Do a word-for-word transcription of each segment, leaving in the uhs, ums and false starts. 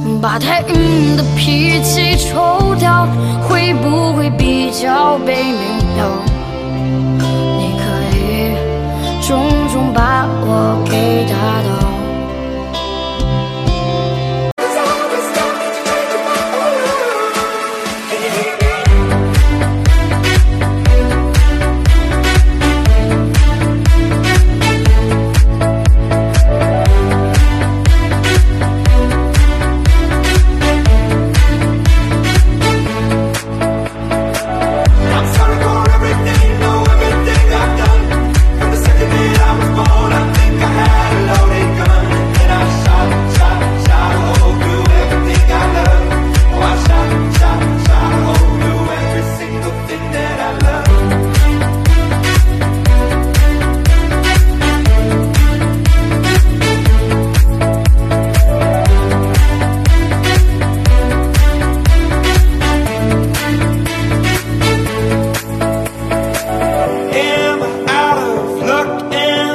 把太硬的脾气抽掉，会不会比较被明了？你可以重重把我给打倒。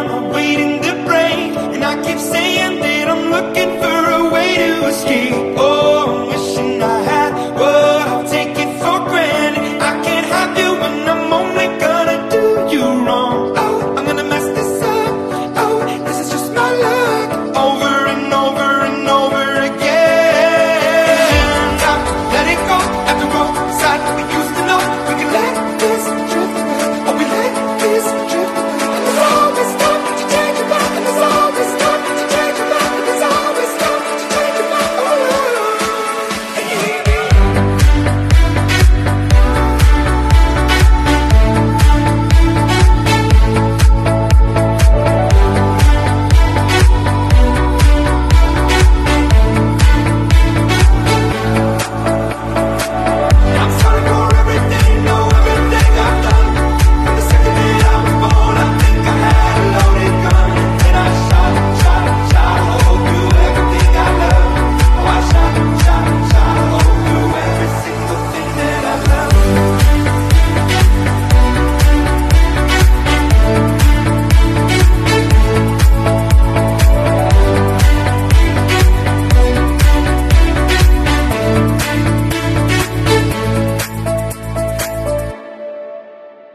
Saying that I'm looking for a way to escape. Oh.